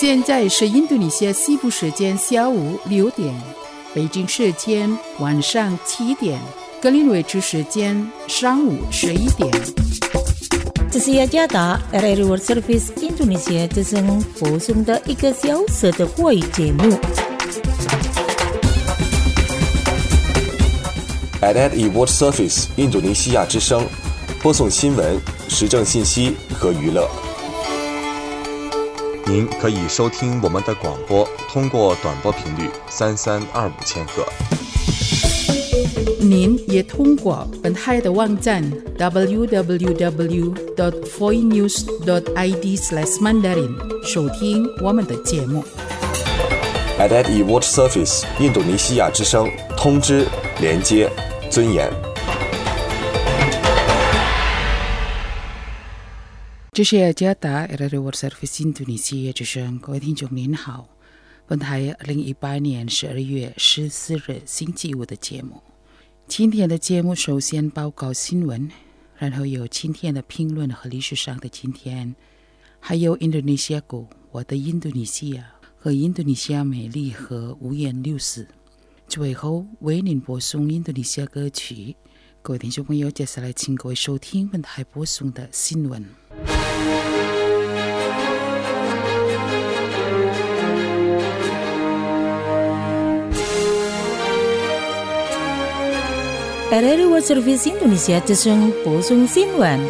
现在是印度尼西亚西部时间下午6点，北京时间晚上7点，格林威治时间上午11点。 这是雅加达 RRI World Service Indonesia 之声播送的1个小时的华语节目。 RRI World Service 印度尼西亚之声播送新闻、时政信息和娱乐。您可以收听我们的广播，通过短波频率3325千赫。 您也通过本台的网站 www.voinews.id/mandarin 收听我们的节目。 RRI World Service 印度尼西亚之声，通知、连接、尊严。 这是雅加达 RRI World Service 印度尼西亚之声，各位听众您好，本台2018年12月14日星期五的节目。今天的节目首先报告新闻，然后有今天的评论和历史上的今天，还有印度尼西亚谷，我的印度尼西亚和印度尼西亚美丽和五颜六色。最后为您播送印度尼西亚歌曲。各位听众朋友，接下来请各位收听本台播送的新闻。 RRI World Service Indonesia 之声播送新闻。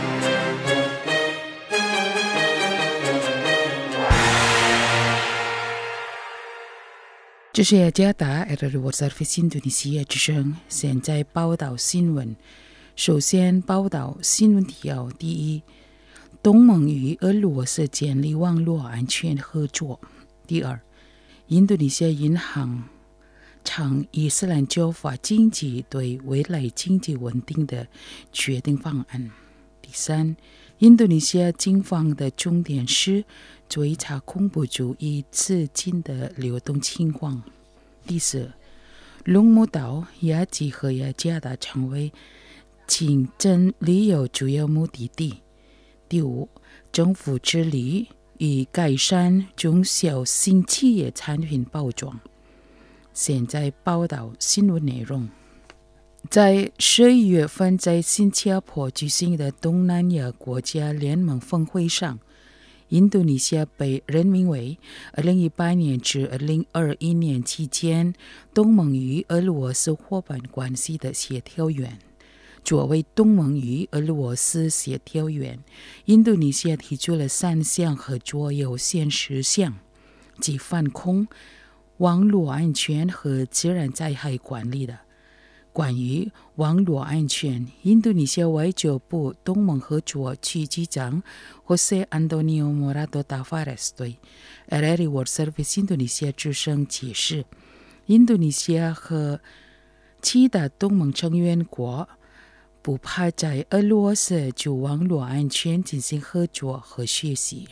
这是雅加达 RRI World Service 印度尼西亚之声，现在报道新闻。首先报道新闻提要：第一，东盟与俄罗斯建立网络安全合作；第二，印度尼西亚银行倡伊斯兰教法经济对未来经济稳定的决定方案；第三，印度尼西亚警方的重点是追查恐怖主义资金的流动情况；第四，龙目岛、雅吉和雅加达成为清真旅游主要目的地；第五，政府致力于改善中小型企业产品包装。现在报道新闻内容。在11月份在新加坡举行的东南亚国家联盟峰会上，印度尼西亚被任命为2018年至2021年期间东盟与俄罗斯伙伴关系的协调员。作为东盟与俄罗斯协调员，印度尼西亚提出了3项合作优先事项，即反恐、网络安全和自然灾害管理的。关于网络安全，印度尼西亚外交部东盟合作区局长 Jose Antonio Morato Tavares 对 RRI World Service 印度尼西亚之声解释，印度尼西亚和其他东盟成员国不怕在俄罗斯就网络安全进行合作和学习。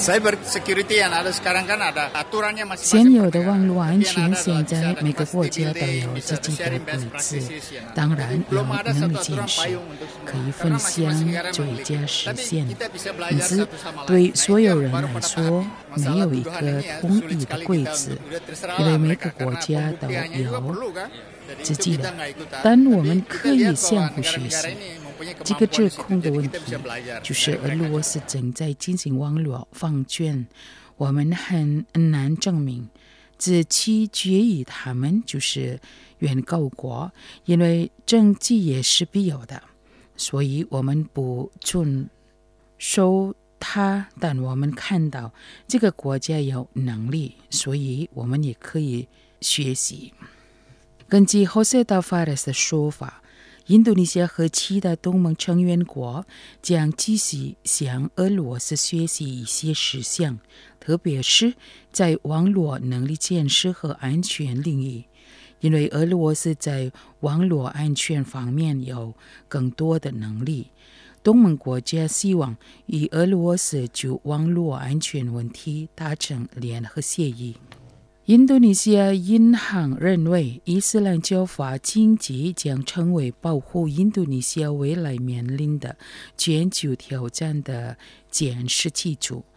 现有的网络安全，现在每个国家都有自己的规则，当然有能力建设，可以分享最佳实现。因此，对所有人来说，没有一个统一的规则，因为每个国家都有自己的，但我们可以相互学习。这个指控的问题就是俄罗斯正在进行网络放卷，我们很难证明，这取决于他们就是原告国，因为证据也是必要的，所以我们不遵守它，但我们看到这个国家有能力，所以我们也可以学习。根据 Jose Tavares 的说法，印度尼西亚和其他东盟成员国将继续向俄罗斯学习一些事项，特别是在网络能力建设和安全领域，因为俄罗斯在网络安全方面有更多的能力。东盟国家希望与俄罗斯就网络安全问题达成联合协议。印度尼西亚银行认为，伊斯兰教法经济将成为保护印度尼西亚未来面临的全球挑战的坚实基础，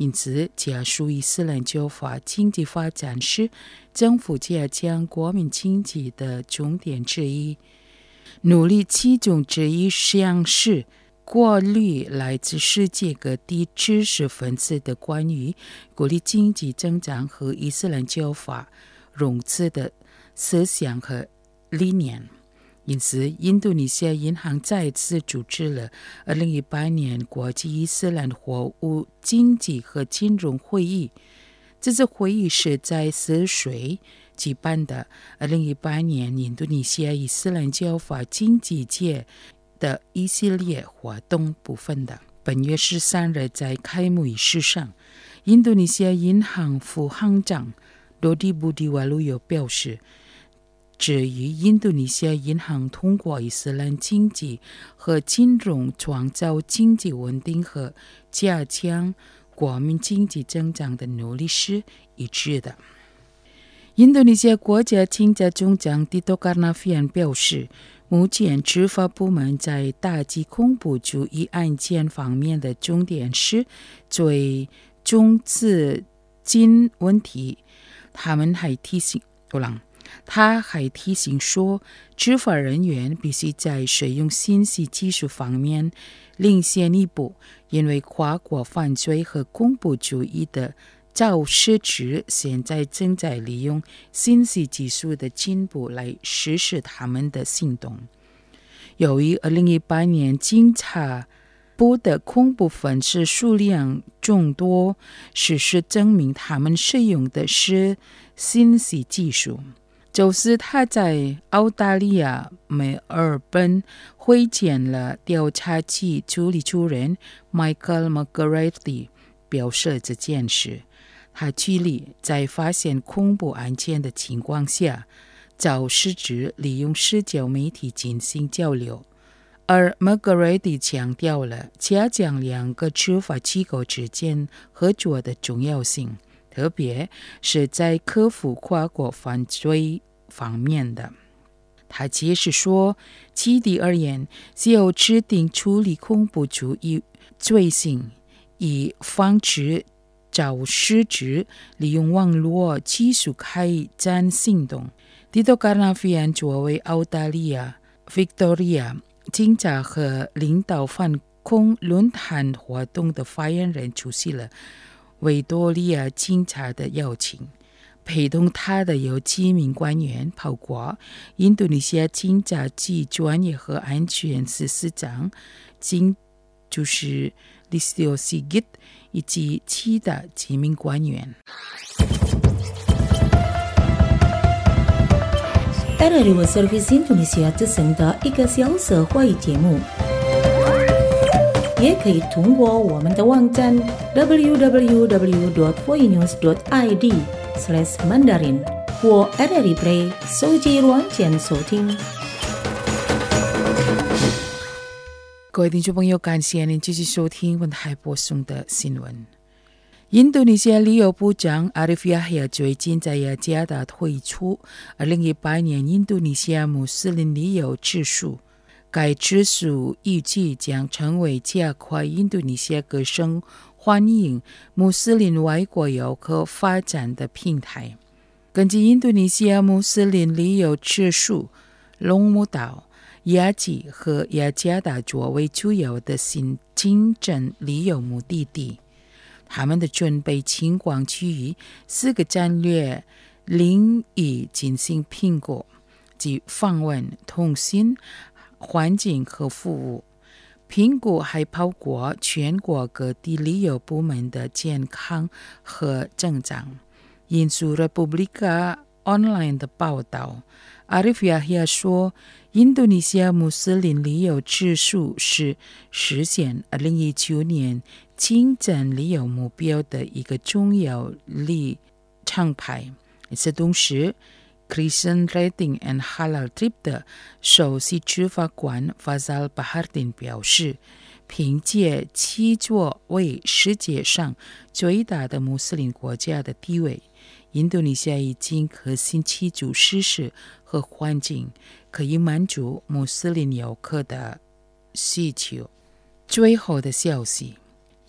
因此加速伊斯兰教法经济发展是政府加强国民经济的重点之一。努力其中之一项是过滤来自世界各地知识分子的关于鼓励经济增长和伊斯兰教法融资的思想和理念。因此，印度尼西亚银行再次组织了2018年国际伊斯兰货物经济和金融会议。这次会议是在泗水举办的2018年印度尼西亚伊斯兰教法经济界的一系列活动部分的。本月13日在开幕仪式上，印度尼西亚银行副行长罗迪布迪瓦鲁有表示，至于印度尼西亚银行通过伊斯兰经济和金融创造经济稳定和加强国民经济增长的努力是一致的。印度尼西亚国家警察总长蒂托卡纳菲安表示，目前执法部门在打击恐怖主义案件方面的重点是最终资金问题。他还提醒说，执法人员必须在使用信息技术方面领先一步，因为跨国犯罪和恐怖主义的肇事者现在正在利用信息技术的进步来实施他们的行动。由于2018年警察部的恐怖分子数量众多，事实证明他们使用的是信息技术。就是他在澳大利亚墨尔本会见了调查局处理主任 Michael McGrady， 表示这件事。他举例，在发现恐怖案件的情况下，肇事者利用社交媒体进行交流，而 McGrady 强调了加强两个执法机构之间合作的重要性，特别是在克服跨国犯罪方面的。他解释说，基地而言，只有制定处理恐怖主义罪行，以防止肇事者利用网络技术开展行动。蒂托卡纳菲安作为澳大利亚 Victoria 警察和领导反恐论坛活动的发言人出席了维多利亚警察的邀请，陪同他的有几名官员，包括印度尼西亚警察局专业和安全司司长就是 Listio Sigit 以及其他几名官员。 RRI World Service Indonesia 之声的1个小时会议节目，也可以通过我们的网站 www.voinews.id/mandarin 或 RRI Play 手机软件收听。 各位听众朋友，感谢您继续收听文台播送的新闻。印度尼西亚旅游部长阿里夫亚希亚最近在雅加达推出2018年印度尼西亚穆斯林旅游指数，该指数预计将成为加快印度尼西亚各省欢迎穆斯林外国游客发展的平台。根据印度尼西亚穆斯林旅游指数，龙目岛、雅吉和雅加达作为主要的新进展旅游目的地，他们的准备情况基于4个战略领域进行评估，即访问、通信、环境和服务。评估还包括全国各地旅游部门的健康和增长。引述 Republika Online 的报道，阿里夫亚希亚说，印度尼西亚穆斯林旅游指数是实现2019年进展旅游目标的一个重要里程碑。与此同时， Christian Rating and Halal Trip 的首席执法官 Fazal Bahardin 表示，凭借其作为世界上最大的穆斯林国家的地位，印度尼西亚已经核心基础设施和环境可以满足穆斯林游客的需求。最后的消息，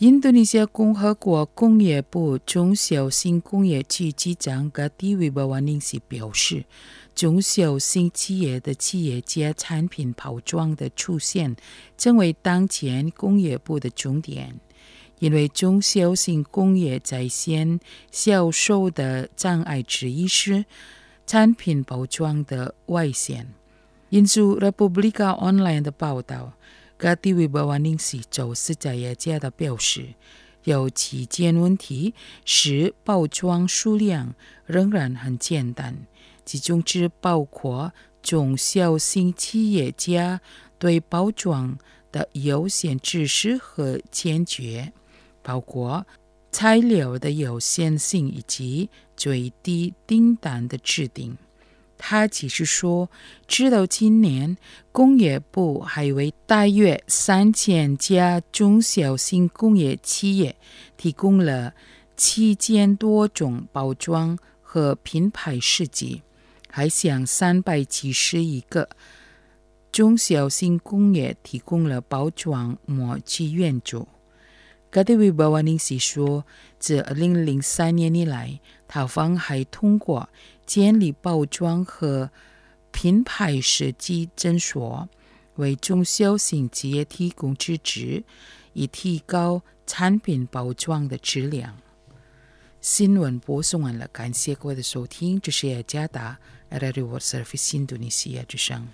印度尼西亚共和国工业部中小型工业局局长格蒂维巴瓦宁西表示，中小型企业的企业家产品包装的出现成为当前工业部的重点，因为中小型工业在线销售的障碍之一是产品包装的外显。引述 Republika Online 的报道，格蒂维巴瓦宁西周四在业界的表示，有几件问题使包装数量仍然很简单，其中之包括中小型企业家对包装的优先知识和坚决，包括材料的有限性以及最低订单的制定。他只是说，直到今年，工业部还为大约3000家中小型工业企业提供了7000多种包装和品牌设计，还向371个中小型工业提供了包装模具援助。格蒂维巴瓦宁西说，自2003年以来，他方还通过建立包装和品牌设计诊所，为中小型企业提供支持，以提高产品包装的质量。新闻播送完了，感谢各位的收听，这是雅加达 RRI World Service 印度尼西亚之声。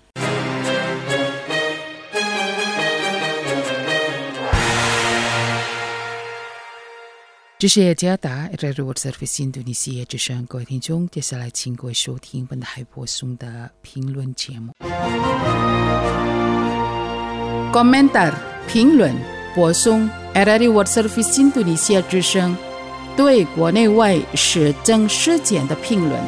这是雅加达 RRI World Service 印度尼西亚之声，各位听众，接下来请各位收听本台播送的评论节目。Komentar 评论播送 RRI World Service 印度尼西亚之声对国内外时政事件的评论。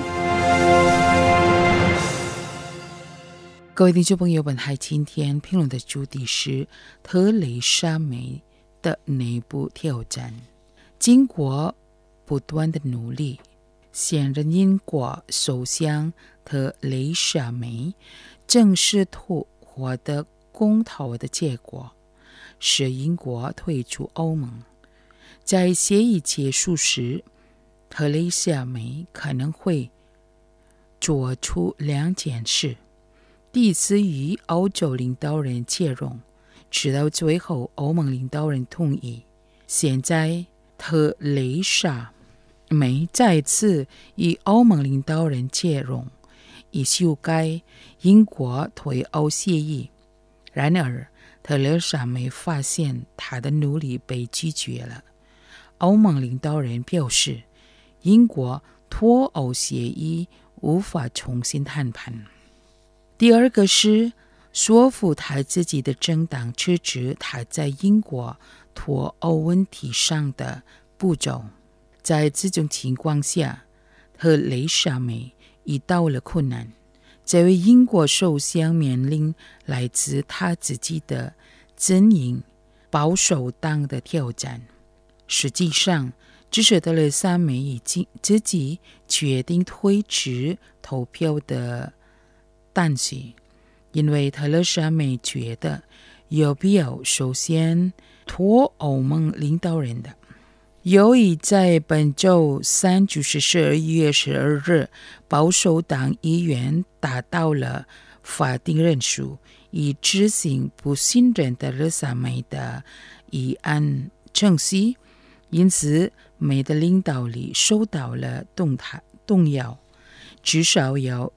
各位听众朋友，本台今天评论的主题是特蕾莎梅的内部挑战。经过不断的努力，现任英国首相特蕾莎梅正式获得公投的结果，使英国退出欧盟。在协议结束时，特蕾莎梅可能会做出2件事：第一次与欧洲领导人接融，直到最后欧盟领导人同意。现在特蕾莎梅再次与欧盟领导人接融，以修改英国退欧协议。然而，特蕾莎梅发现她的努力被拒绝了。欧盟领导人表示，英国脱欧协议无法重新谈判。第二个是说服他自己的政党支持他在英国脱欧问题上的步骤。在这种情况下，特蕾莎梅遇到了困难。这位英国首相面临来自他自己的阵营保守党的挑战。实际上，这是特蕾莎梅已经自己决定推迟投票的但是，因为特蕾莎梅觉得有必要首先脱欧盟领导人的。由于在本周3，就是12月12日，保守党议员达到了法定人数，以执行不信任特蕾莎梅的议案程序，因此梅的领导力受到了动摇。至少有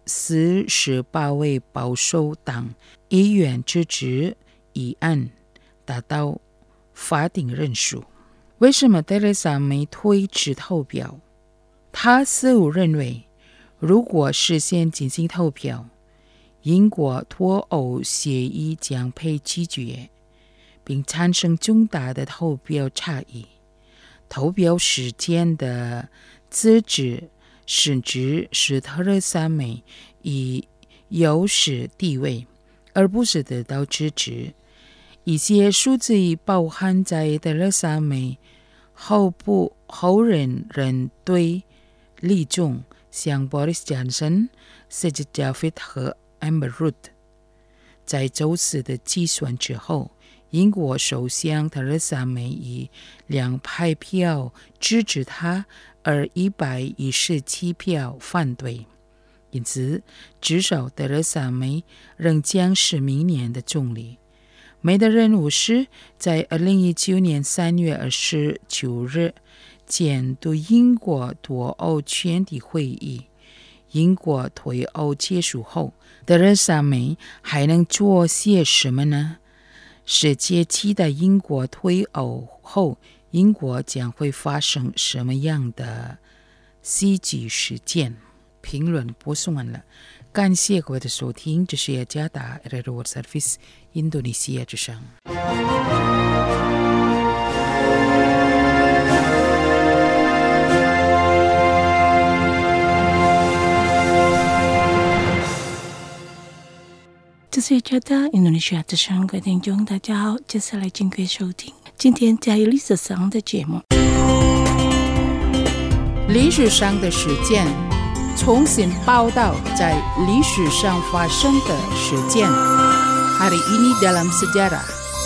48位保守党议员支持议案，达到法定人数。为什么特蕾莎梅推迟投票？他似乎认为，如果事先进行投票，英国脱欧协议将被拒绝，并产生重大的投票差异。投票时间的资质甚至是特蕾莎梅以优势地位，而不是得到支持。一些数字包含在特蕾莎梅后任对立中，像 Boris Johnson、Sajid Javid 和 Amber Rudd。在周四的计算之后， 英国首相特蕾莎梅以2派票支持他，而117票反对。因此，至少特蕾莎梅仍将是明年的总理。梅的任务是在2019年3月29日监督英国脱欧全体会议。英国脱欧结束后，特蕾莎梅还能做些什么呢？世界期待英国脱欧后，英国将会发生什么样的戏剧事件？评论播送完了，感谢各位的收听，这是雅加达 RRI World Service 印度尼西亚之声。 这是雅加达印度尼西亚之声，各位听众大家好，接下来请各位收听今天在历史上的节目。 历史上的事件，重新报道在历史上发生的事件。Hari ini dalam sejarah。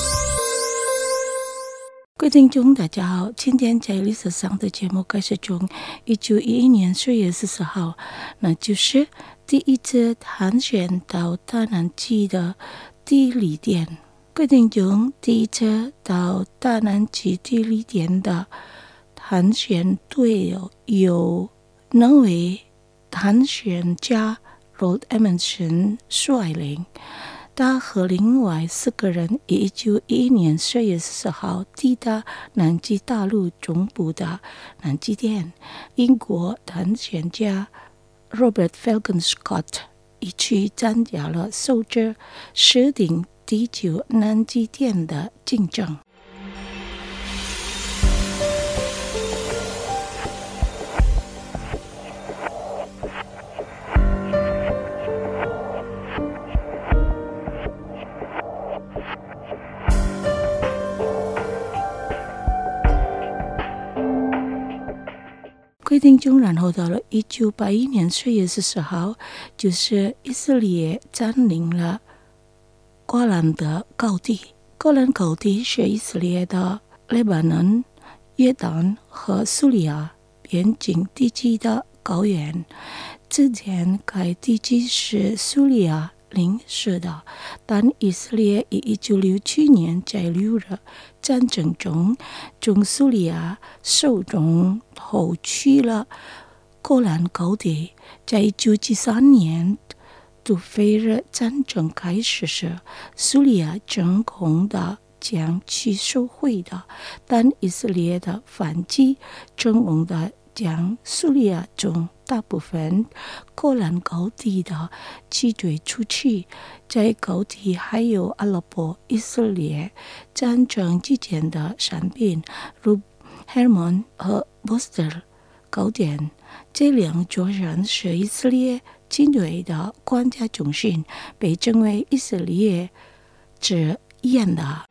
各位听众大家好，今天在历史上的节目开始从1911年4月14号，那就是第一次探险到大南极的地理点。各位听众，第一次到大南极地理点的探险队由那位探险家 Roald Amundsen 率领，他和另外4个人于1911年4月14号抵达南极大陆中部的南极点。英国探险家 Robert Falcon Scott 一起参加了守着设定地球南极点的竞争。规定中，然后到了1981年4月14号，就是以色列占领了戈兰的高地。戈兰高地是以色列的黎巴嫩、约旦和叙利亚边境地区的高原。之前该地区是叙利亚领事的，但以色列于1967年在6日战争中从叙利亚手中偷取了戈兰高地。在1973年杜菲日战争开始时，叙利亚成功的将其收回的，但以色列的反击成功的将叙利亚中大部分戈兰高地的击坠出去。在高地还有阿拉伯以色列战争期间的山边，如赫蒙和波斯特高点。这2座山是以色列军队的关键中心，被称为以色列之眼的。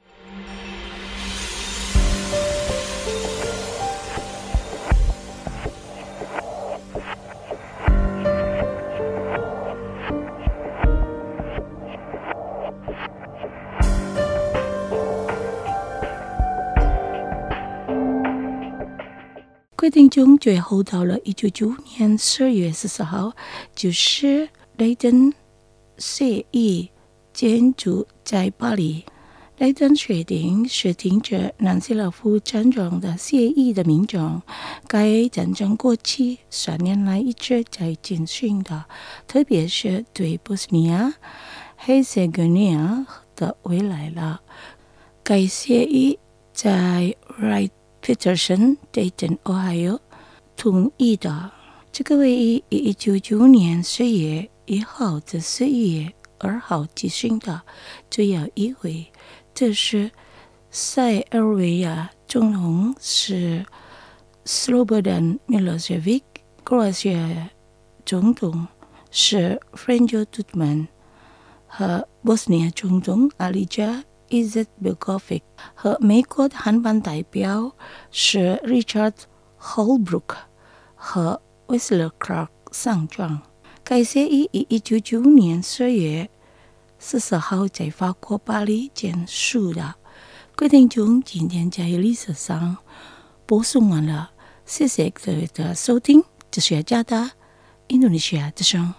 规定中最后到了1995年4月14号，就是雷登协议建筑在巴黎。雷登协定是停止南斯拉夫战争的协议的名称。该战争过去3年来一直在进行的，特别是对波斯尼亚、黑塞哥尼亚的未来了。该协议在Wright-Patterson Dayton Ohio 同意的。这个会议于1995年4月1号至4月2号举行的。最后一回，这是塞尔维亚总统是 Slobodan Milosevic， Croatia 总统是 Franjo Tuđman， 和波斯尼亚总统 Alija Izetbegovic， 和美国的韩版代表是 Richard Holbrooke 和 Whistler Clark 上将。该协议于1995年4月14号在法国巴黎签署的。 各位听众，今天在历史上播送完了，谢谢各位的收听，这是加拿大印度尼西亚之声。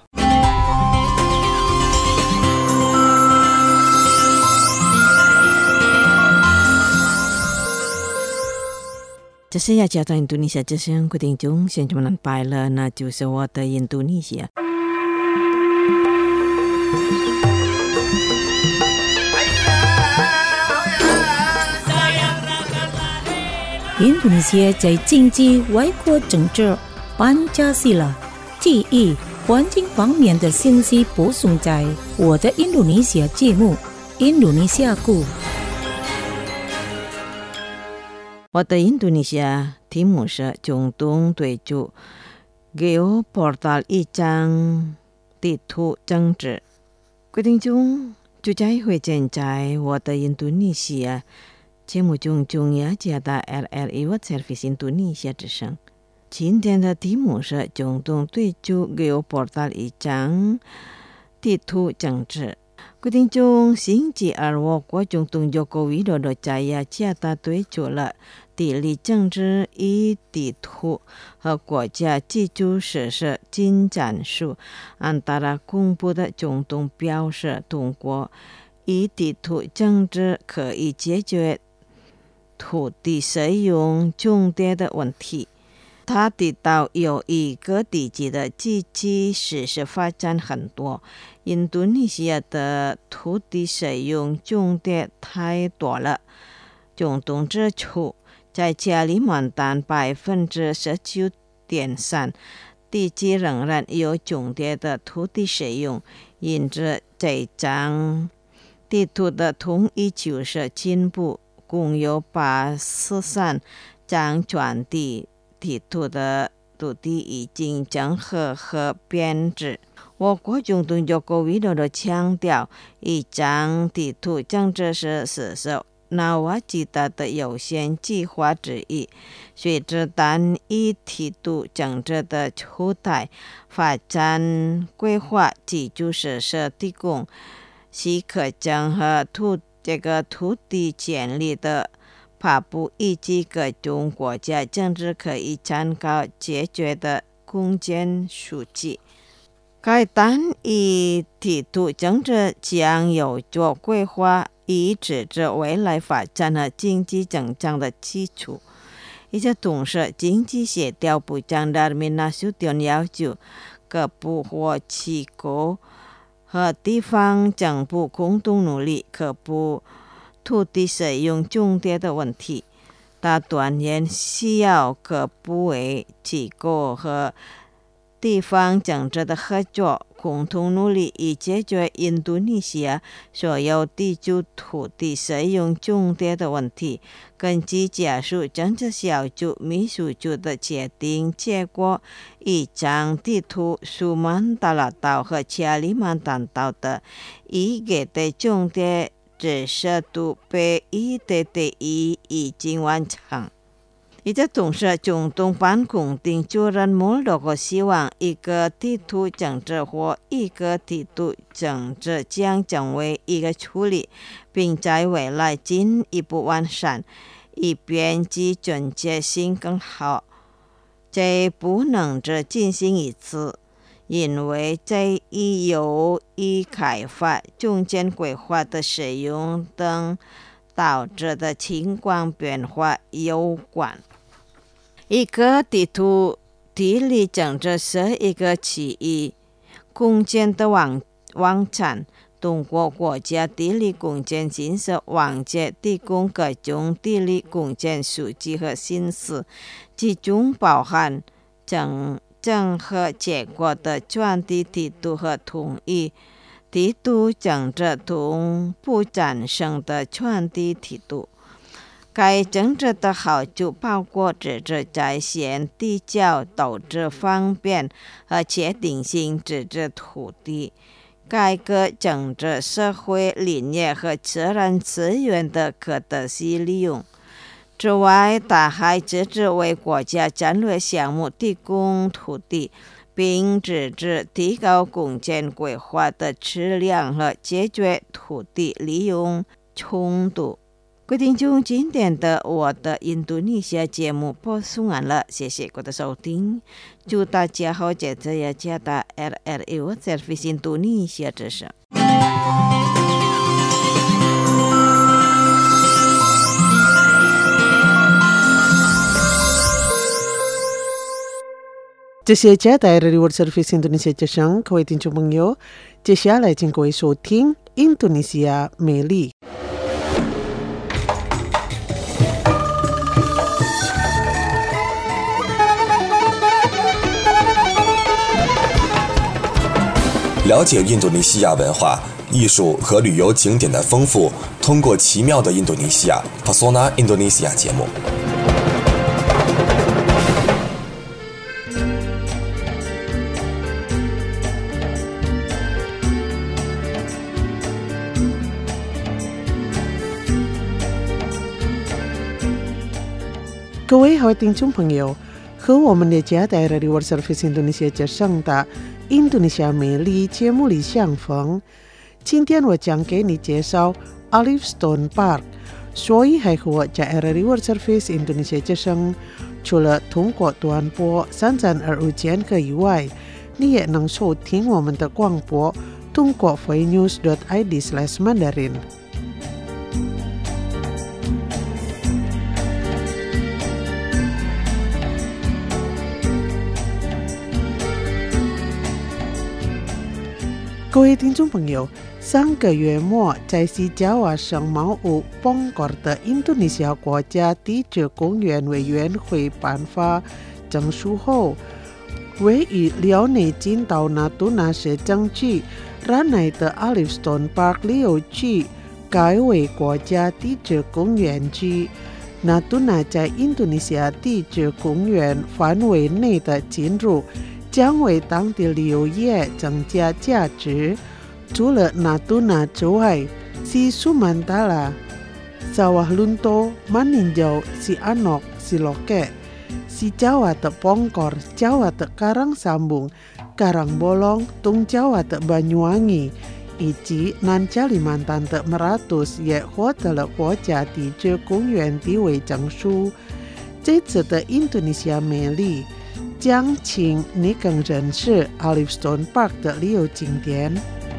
这是雅加达印度尼西亚之声，各位听众，现在我们拜了，那就是我的印度尼西亚。 印度尼西亚在经济、外交、政治、班加西拉、体育、环境方面的信息播送在我的印度尼西亚节目《印度尼西亚故》。 我的印度尼西亚题目是中东对主 Geoportal 一张地图政治。各位听众，就在会见在我的印度尼西亚节目中，中亚加大 LLE World Service 印度尼西亚之声。今天的题目是中东对主 Geoportal 一张地图政治。各位听众，星期二我国总统joko widodo在雅加达推出了地理政治一地图和国家基础设施进展书。antara公布的总统表示，通过一地图政治可以解决土地使用重叠的问题。他提到有一个地区的经济事实发展很多，印度尼西亚的土地使用重叠太多了。总统指出，在加里曼丹 19.3% 地区仍然有重叠的土地使用，因此这张地图的统一就是进步，共有83张全地图的土地已经整合和编制。我国总统joko widodo强调，一张地图政治是实施纳瓦吉达的优先计划之一。随着单一地图政治的出台，发展规划基础设施提供许可证和土地建立的帕布以及各种国家政治可以参考解决的空间数据。该单一地图政治将有助规划以支持未来发展和经济增长的基础。与此同时，经济协调部长Darmin Nasution要求各部或机构和地方政府共同努力克服土地使用重叠的问题。他断言需要各部委、机构和地方政治的合作，共同努力以解决印度尼西亚所有地区土地使用重叠的问题。根据加速政治小组秘书处的决定结果，一张地图苏曼达拉岛和加里曼丹岛的一个的重叠指示度被1:1已经完成。与此同时，总统办肯定主任莫洛克希望一个地图政治或一个地图政治将成为一个处理，并在未来进一步完善，以便其准确性更好。这不能只进行一次，因为这与有意开发、中间规划的使用等导致的情况变化有关。一个地图地理政治是一个区域空间的网站，通过国家地理空间建设网站提供各种地理空间数据和信息，其中包含整合结果的全地地图和统一地图政治同步产生的全地地图。该政治的好处包括支持在线地较、导致方便和确定性支持土地改革政治、社会理念和自然资源的可得性利用。此外，它还支持为国家战略项目提供土地，并支持提高空间规划的质量和解决土地利用冲突。 各位听众，今天的我的印度尼西亚节目播送完了，谢谢各位的收听，祝大家好，接着也加大 RRI World Service 印度尼西亚之声。 这些加大 RRI World Service 印度尼西亚之声，各位听众朋友，接下来请各位收听印度尼西亚美丽。 了解印度尼西亚文化、艺术和旅游景点的丰富，通过奇妙的印度尼西亚 Pesona Indonesia 节目。 各位好听众朋友，和我们的加大 RRI World Service 印度尼西亚之声的印度尼西亚美丽节目里相逢。今天我将给你介绍 Olive Stone Park， 所以还和我在 RRI World Service 印度尼西亚之声，除了通过短波3325千赫以外，你也能收听我们的广播，通过 voinews.id/Mandarin。各位听众朋友，上个月末在西爪哇省毛乌邦果的印度尼西亚国家地质公园委员会颁发证书后，位于辽内金岛纳杜纳市政区राज्内的 Olive Stone Park 旅游区改为国家地质公园区。纳杜纳在印度尼西亚地质公园范围内的进入将为当地旅游业增加价值。除了纳杜纳之外，西苏曼达拉、萨瓦伦多、曼宁州、西安诺、西洛克、西爪哇的邦果、爪哇的Karang Sambung、Karang Bolong、东爪哇的Banyuwangi以及南加里曼丹的Meratus也获得了国家地质公园地位证书。这次的印度尼西亚美丽将请你更认识 Olive Stone Park 的旅游景点。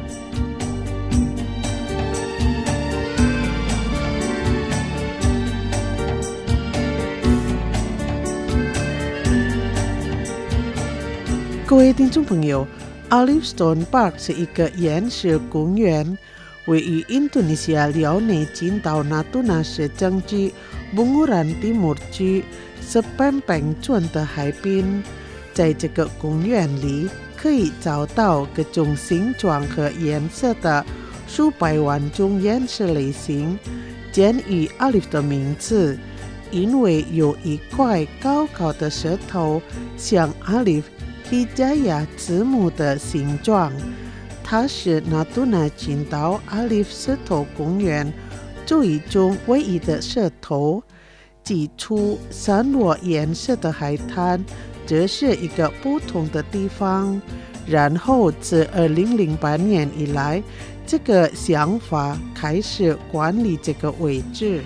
各位听众朋友， Olive Stone Park 是一个原始公园，位于印度尼西亚辽内金岛纳杜纳市政区Bunguran Timur区Sepempeng村的海滨。在这个公园里，可以找到各种形状和颜色的数百万种岩石类型，鉴于 Olive 的名字，因为有一块高高的石头像 Olive Hijaya 字母的形状，它是纳杜纳群岛 Olive 石头公园最终唯一的石头。挤出散落颜色的海滩，这是一个不同的地方。然后自2008年以来，这个想法开始管理这个位置。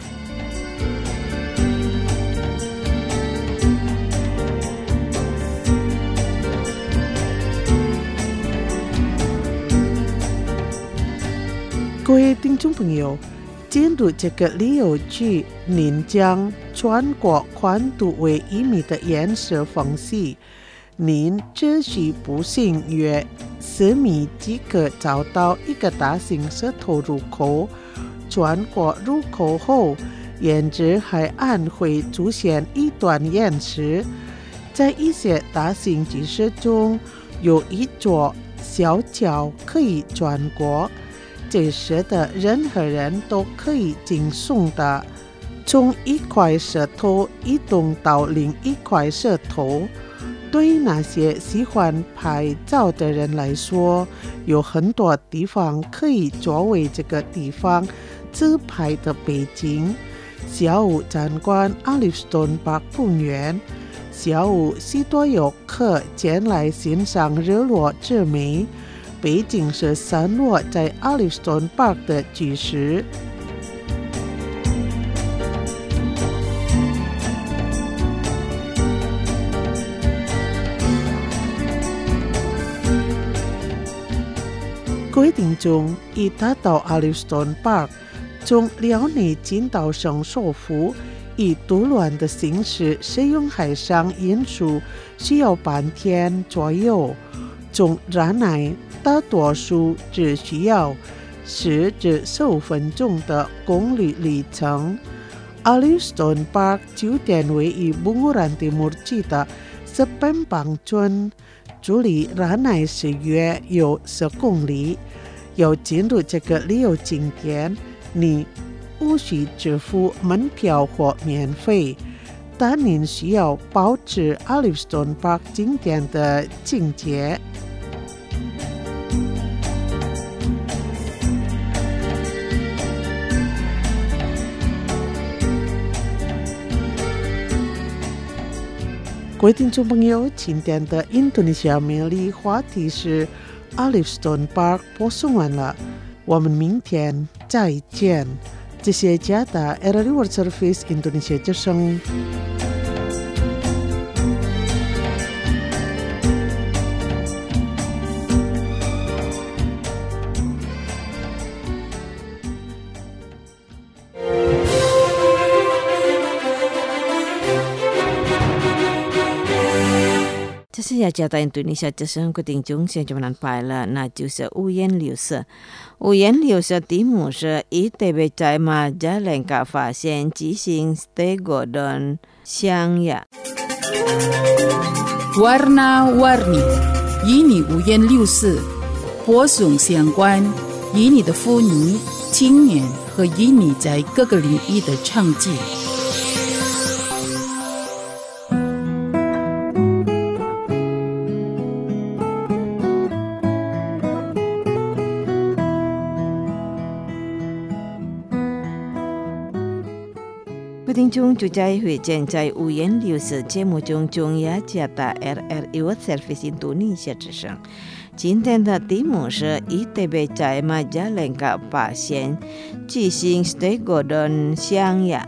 各位听众朋友，进入这个旅游区，您将穿过宽度为1米的岩石缝隙，您只需步行约10米即可找到一个大型石头入口。穿过入口后，沿着海岸会出现一段岩石，在一些大型巨石中有一座小桥可以穿过。这时的任何人都可以轻松的从一块石头移动到另一块石头。对那些喜欢拍照的人来说，有很多地方可以作为这个地方自拍的背景。下午参观 Olive Stone Park 公园，下午许多游客前来欣赏日落之美。背景是散落在 Olive Stone Park 的巨石。 各位听众，已达到 Olive Stone Park， 从辽宁金岛省首府以渡轮的形式使用海上运输，需要半天左右。从然来大多数只需要10至15分钟的公路里程。Olive Stone Park 酒店位于Bunguran Timur Cita Sepembang村，距离然来市约有10公里。要进入这个旅游景点，你无需支付门票或免费，但您需要保持 Olive Stone Park 景点的境界。各位听众朋友，今天的印度尼西亚魅力话题是 Olive Stone Park 播送完了，我们明天再见。这些加的 RRI World Service Indonesia 之声。 这是雅加达印度尼西亚之声，各位听众现在们来了，那就是五颜六色。五颜六色题目是以特别在马加连卡发现即兴 Stegodon 象牙。 Warna-warni， 与你五颜六色，播送相关，与你的妇女、青年和与你在各个领域的成绩。 听众就在会见在五颜六色节目中，中雅加达 RRI World Service 印度尼西亚之声。今天的题目是以特别在马加连卡发现即兴 Stegodon 象牙。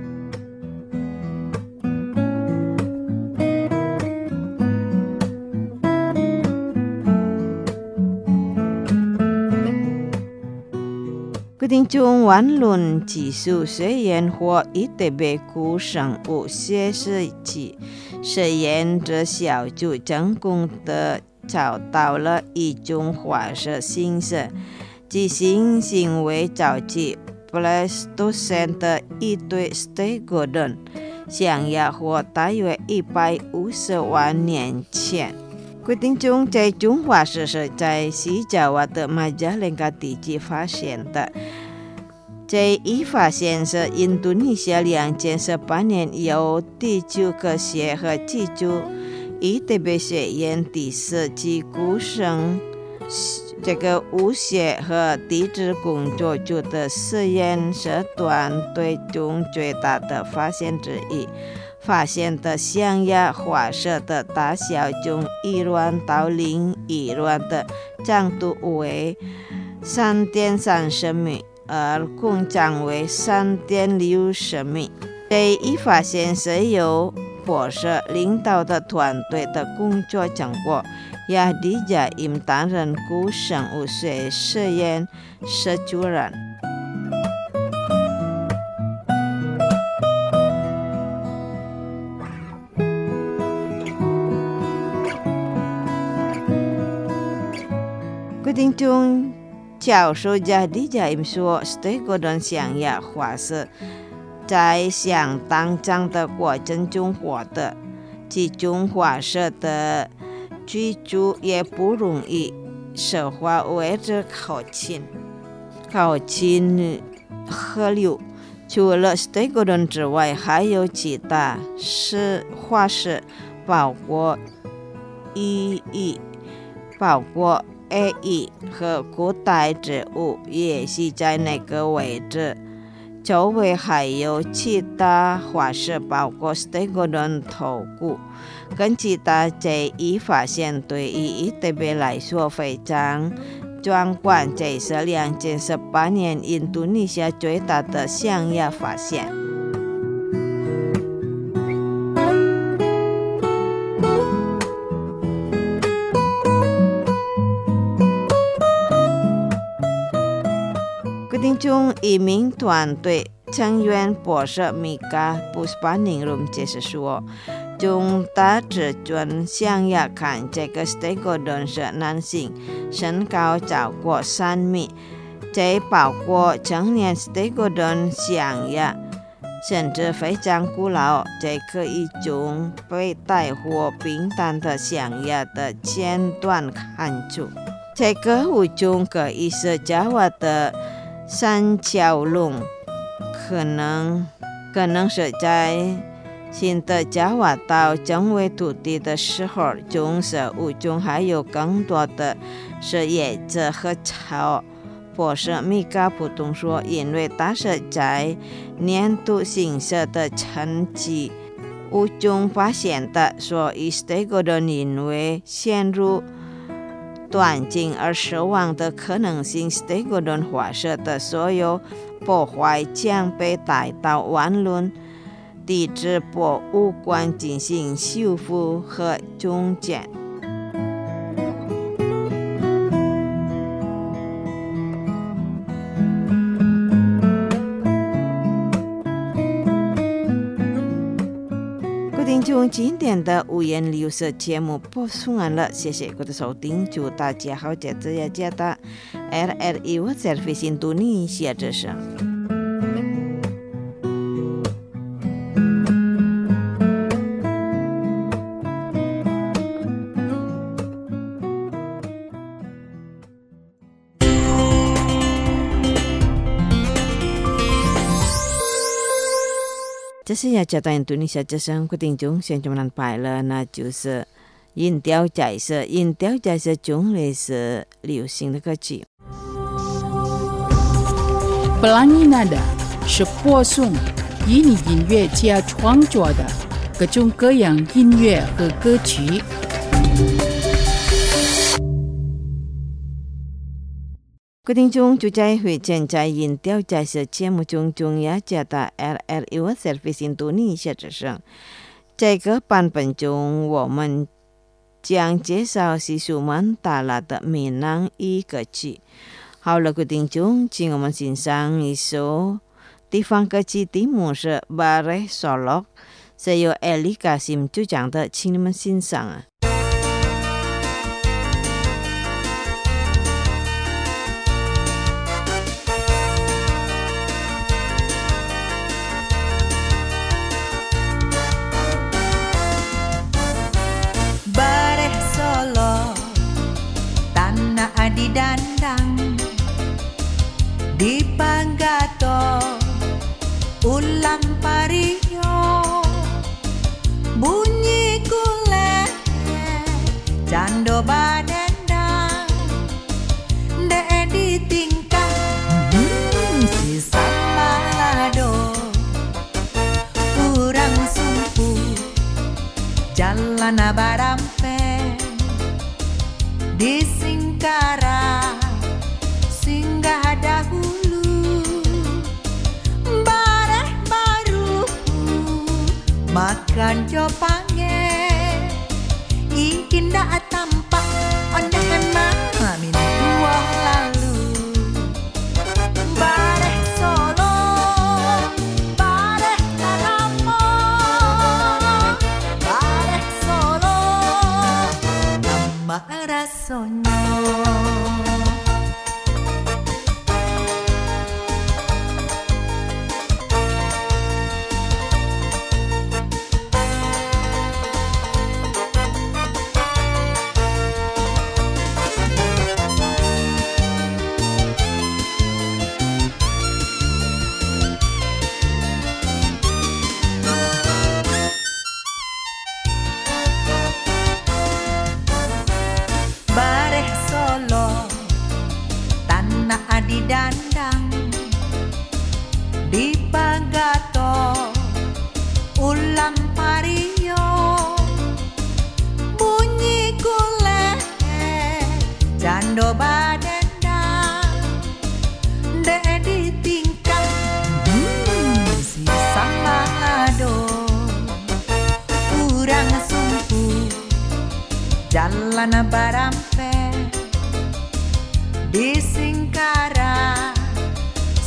听众玩论技术实验或以特别古生物学实际实验者小组成功地找到了一种化学形式，即兴行为早期 Pleistocene 的一对 Stegodon 象牙或大约150万年前。各位听众，这种化石是在西爪哇的马加连卡地区发现的。这一发现是印度尼西亚2018年由地球科学和技术以特别实验第4期古生这个物学和地质工作组的实验室团队中最大的发现之一。发现的象牙化石的大小从1卵到0.1卵的长度为 3.30 米，而共长为 3.60 米。这一发现是由博士领导的团队的工作成果，也理解应担任古生物学实验室主任。听众教授家理解说 Stegodon 象牙化石在相当长的过程中获得，这种化石的居住也不容易，石化位置靠近河流。除了 Stegodon 之外，还有其他化石，包括 AE 和古代植物也是在那个位置。周围还有其他化石，包括 Stegodon 头骨。跟其他这一发现对于以特别来说非常壮观，这是2018年印度尼西亚最大的象牙发现。 丁中一名团队成员博士米嘎布斯巴宁鲁解释说，中大只准想要看这个 stegodon 是男性，身高超过3米，这包括成年 stegodon 象牙，甚至非常古老，这个一种被带火冰弹的象牙的前端看出。这个物种可以是加瓦的三角龙，可能是在新的加瓦岛成为土地的时候，棕色物种还有更多的是叶子和草。博士米嘎普通说，因为它是在粘土形色的沉积物种发现的，所以 stegodon 因为陷入断茎而死亡的可能性 ，stegodon 化石的所有破坏将被带到万伦地质博物馆进行修复和重建。今天的五颜六色节目播送完了，谢谢各位的收听，祝大家好节日呀节的 RRI Service Indonesia 之声。这是雅加达印度尼西亚之声，各位听众，现在我们摆了，那就是音调彩色，音调彩色种类是流行的歌曲。 Pelangi Nada 是播送以你音乐家创作的各种各样音乐和歌曲。 各位听众，就在会现在音调彩色节目中，中雅加达 RRI Service Indonesia 之声。这个版本中，我们将介绍西苏曼达拉的闽南语歌曲。好了，各位听众，请我们欣赏一首地方歌曲，题目是 Bareh Solok， 是由 Eli Kasim 主讲的，请你们欣赏啊。 Di dandang di panggato ulam pario bunyi kule jando badendang de di tingkah si sambalado kurang sumpu jalan barampe di Singkara singgah dahulu bareh baru makan jopange indah tampak ondahan mamin tua lalu bareh Solo bareh Karamo bareh Solo nama rasanya. Di dandang di panggato ulam pario bunyi kule jando badendang de di tingkah si sambalado kurang sumpu jalan barampe di Singkara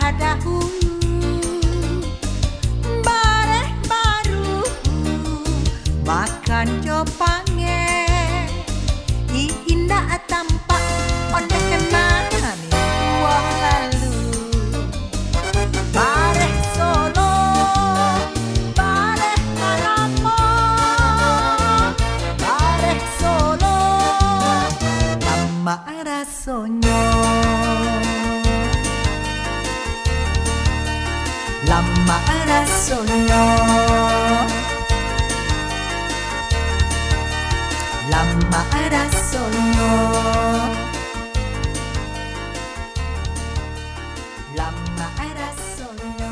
dahulu bareh baru makan jopange indah tampak onde kenani wah lalu bareh solo bareh maramo bareh solo lama rasonyo lama rasonyo lama rasonyo lama rasonyo.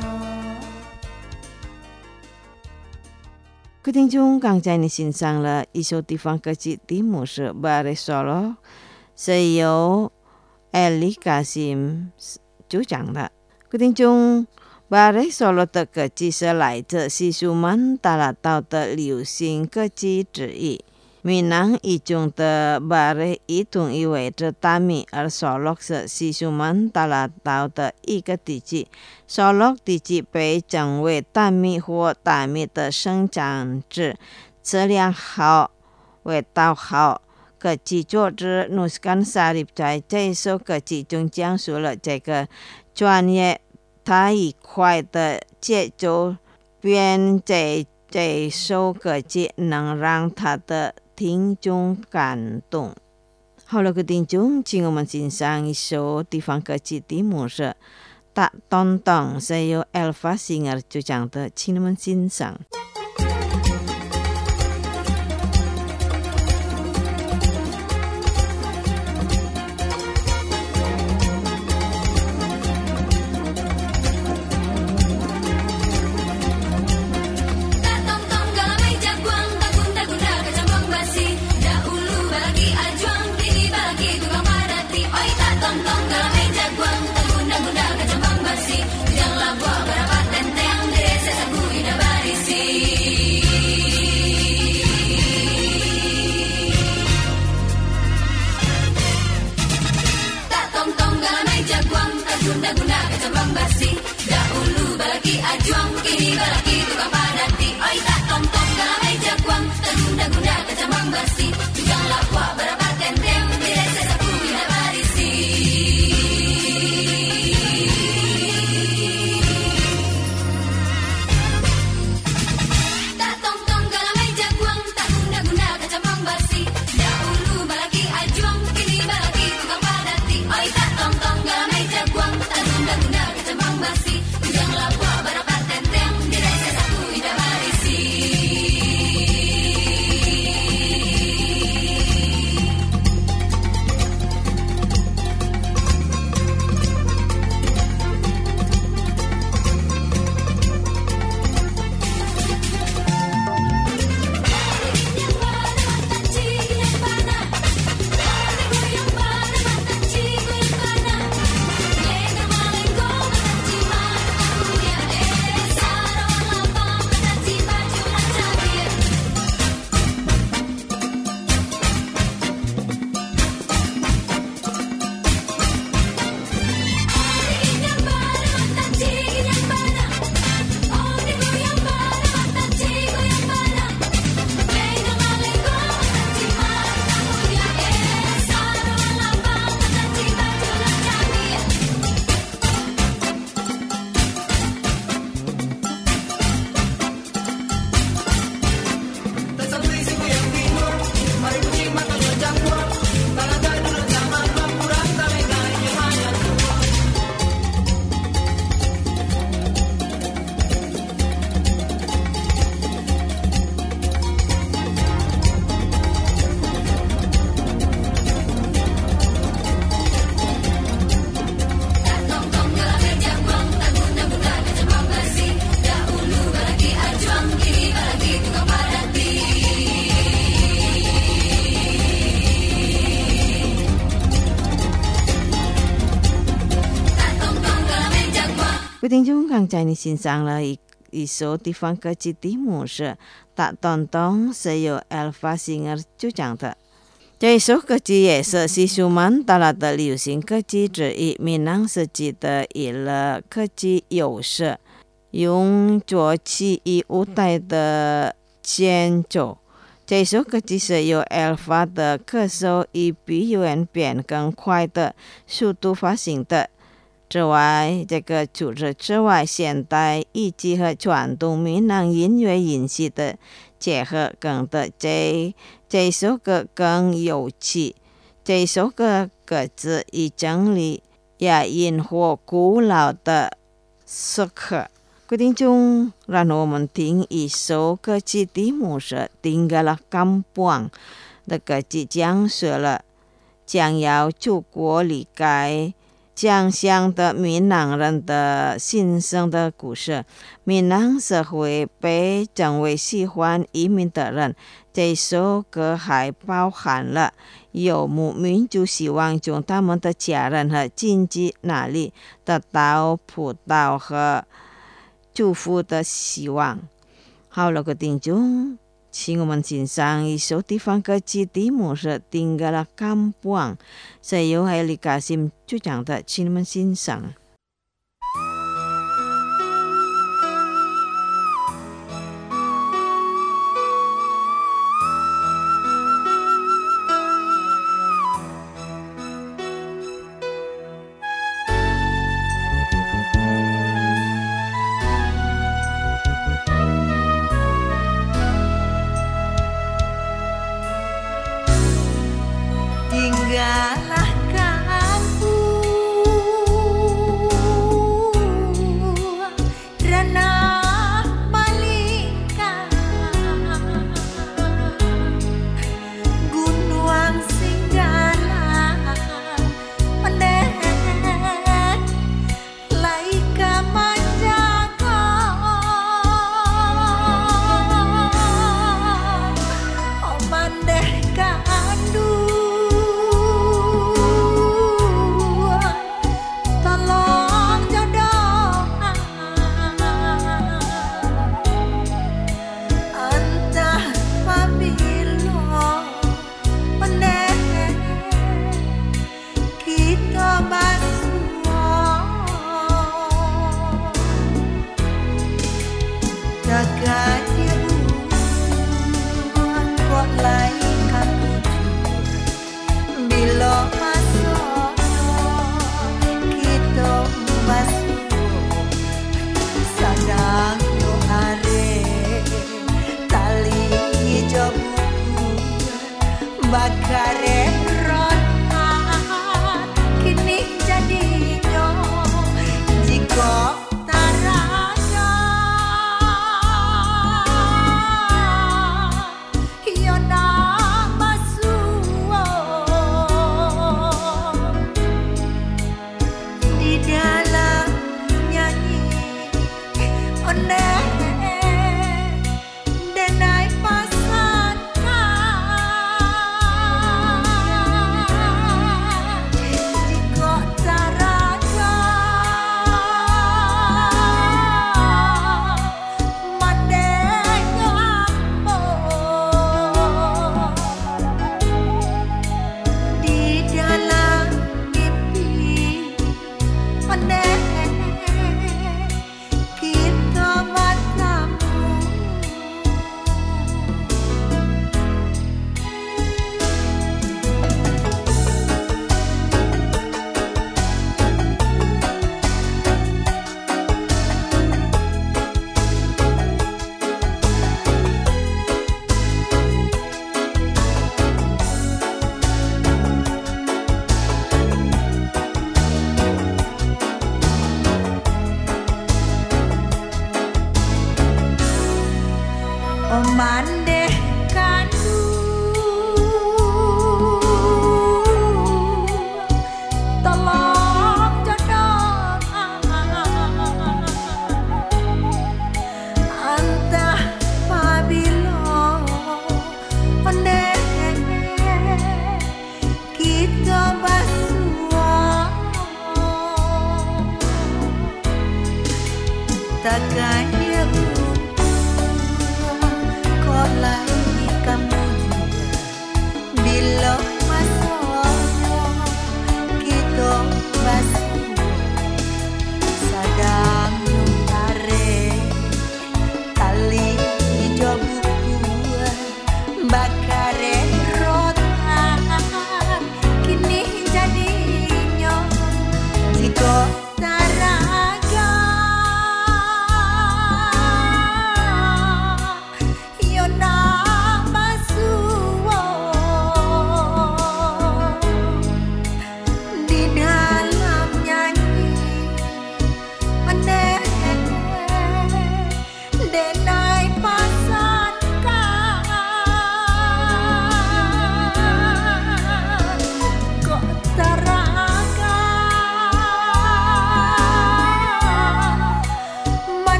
各位听众，刚才你欣赏了一首地方歌曲，题目是《Bare Solo》，是由艾利卡辛主讲的。各位听众，《Bare Solo》的歌曲是来自西苏曼达拉岛的流行歌曲之一。闽南语中的 Bare 一同意味着大米，而 Solok 是西苏曼达拉岛的一个地区。Solok 地区被称为大米或大米的生长地，质量好，味道好。歌曲作者努斯甘沙利在这首歌曲中讲述了这个专业太快的节奏，便这首歌曲能让他的听众感动。好了，各位听众，请我们欣赏一首地方歌曲，题目是《大东东》，是由 Alpha Singer 主讲的，请你们欣赏。各位听众，刚才你欣赏了一首地方歌曲，题目是《大东东》，是由 Alpha Singer 主讲的。 这首歌曲也是西苏曼达拉的流行歌曲之一，闽南时期的娱乐歌曲有时用作起以舞台的间奏。这首歌曲是由 Alpha 的歌手以比原变更快的速度发行的。之外，这个除此之外，现代以及和传统闽南音乐音系的结合，更的这首歌更有趣。这首歌歌词以整理也引火古老的时刻。各位听众，让我们听一首歌曲，题目是 Tinggallah Kampung 的歌曲，讲述了将要出国离开家乡的闽南人的心声的故事。闽南社会被称为喜欢移民的人，这首歌还包含了游牧民族希望从他们的家人和亲戚那里得到葡萄和祝福的希望。好了，各位听众，请我们欣赏一首地方歌曲，题目是 Tinggallah Kampung， 是由海里卡辛主唱的，请你们欣赏。 Tinggallah kampung ranah malingkang gunung singgalan meneh laika manjaga omandeh kandu bakare rotan kini jadinya jika taraga yona masuo di dalam nyanyi oneh denai pasangan jika taraga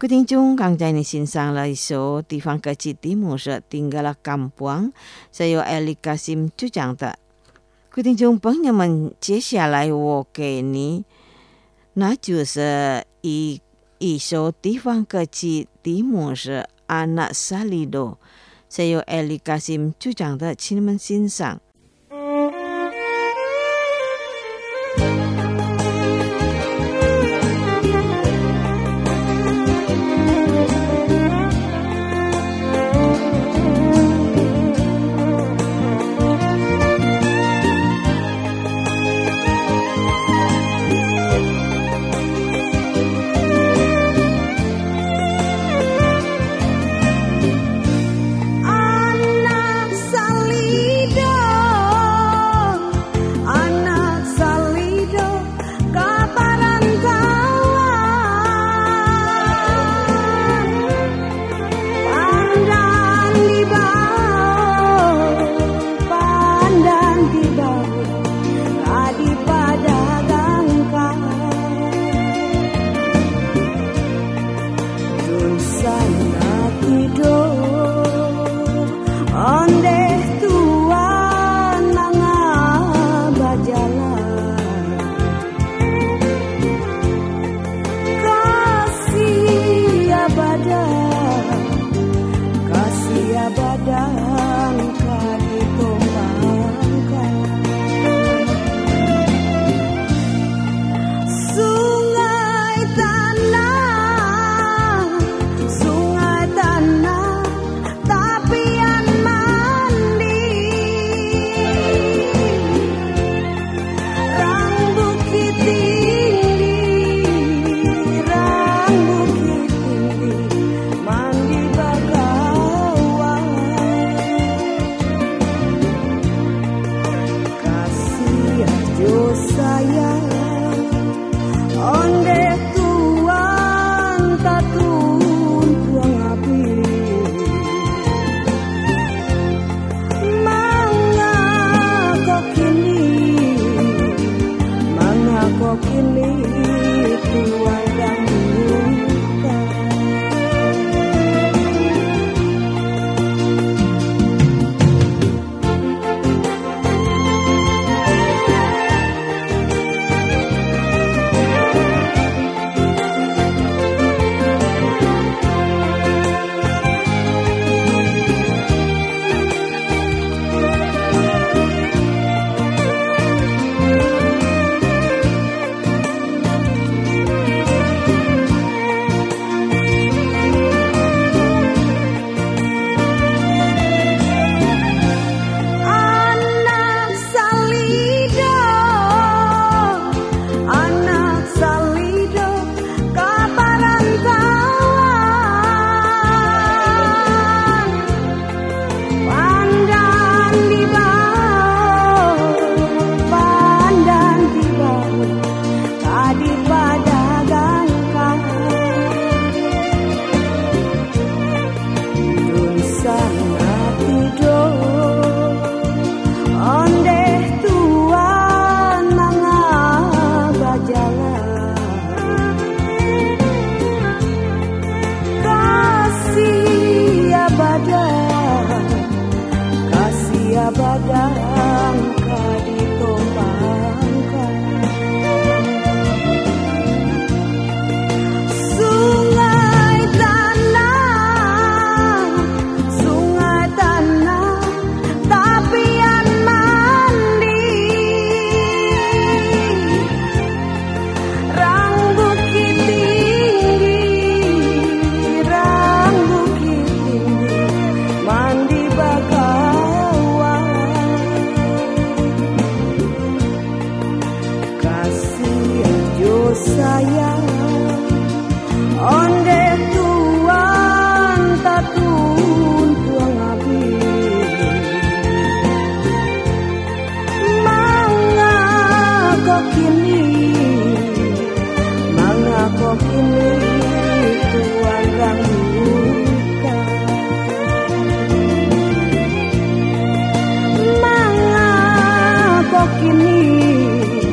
quý聽眾剛才你欣賞了一首地方歌曲，題目是 Tinggal Kampung， 是由 Eli Kasim 主講的。quý聽眾朋友們，接下來我給你，那就是一首地方歌曲，題目是 Anak Salido， 是由 Eli Kasim 主講的，請你們欣賞。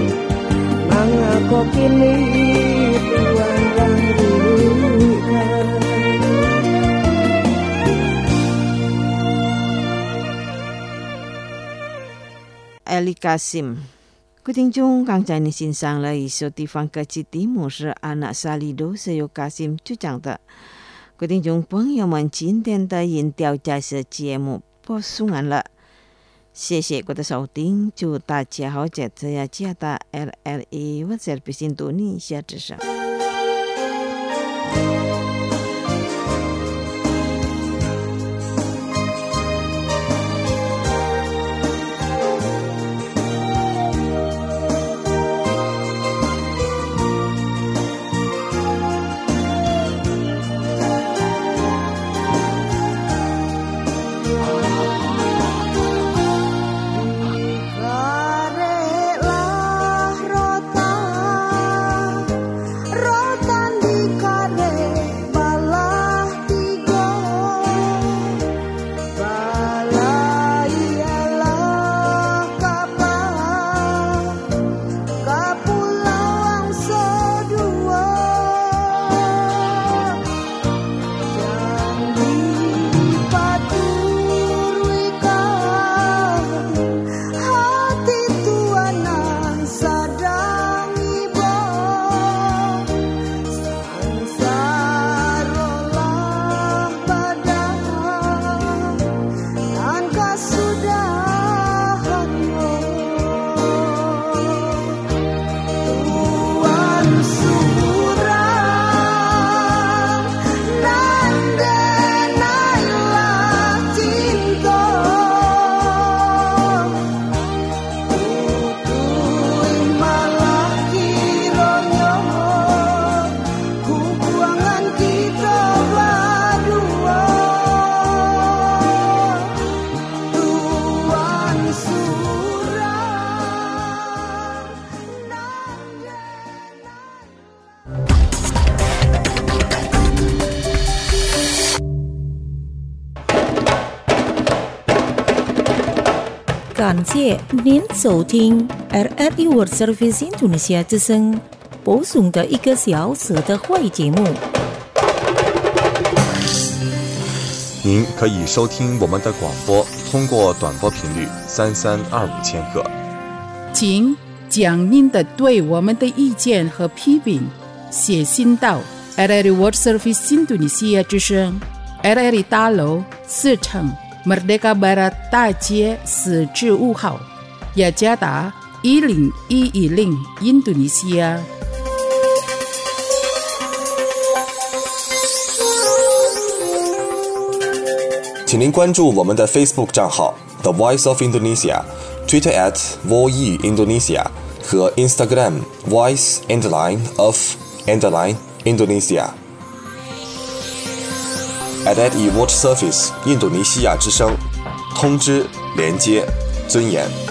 kini tuan dan bukan Kasim。各位听众，刚才你欣赏了一首地方歌曲，题目是 Anak Salido Seyo Kasim 主讲的。各位听众朋友们，今天的音调家事节目播送完了，谢谢各位的收听，祝大家好，这次要加的 LLE 我在北京多尼下之上。 感谢您收听 RRI World Service Indonesia 之声播送的1个小时的会节目。 您可以收听我们的广播，通过短波频率3325千赫。 请将您的对我们的意见和批评写信到 RRI World Service Indonesia 之声 RRI 大楼4层Merdeka Barat 大街4至5号，雅加达10110 Indonesia。 请您关注我们的 Facebook 账号 The Voice of Indonesia、Twitter @VOE Indonesia 和 Instagram Voice_of_Indonesia。RRI World Service 印度尼西亚之声，通知、连接、尊严。